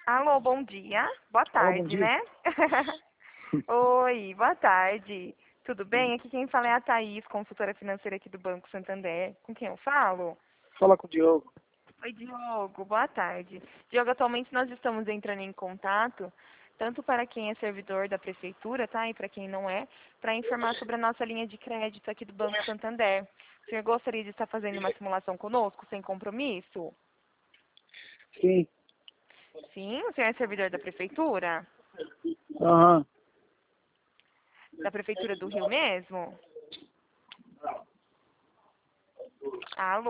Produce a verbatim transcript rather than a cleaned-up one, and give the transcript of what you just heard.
Alô, bom dia. Boa Alô, bom tarde, dia. né? Oi, boa tarde. Tudo bem? Aqui quem fala é a Thaís, consultora financeira aqui do Banco Santander. Com quem eu falo? Fala com o Diogo. Oi, Diogo. Boa tarde. Diogo, atualmente nós estamos entrando em contato, tanto para quem é servidor da prefeitura, tá? E para quem não é, para informar sobre a nossa linha de crédito aqui do Banco Santander. O senhor gostaria de estar fazendo uma simulação conosco, sem compromisso? Sim. Sim, o senhor é servidor da prefeitura? Aham. Da prefeitura do Rio mesmo? Alô?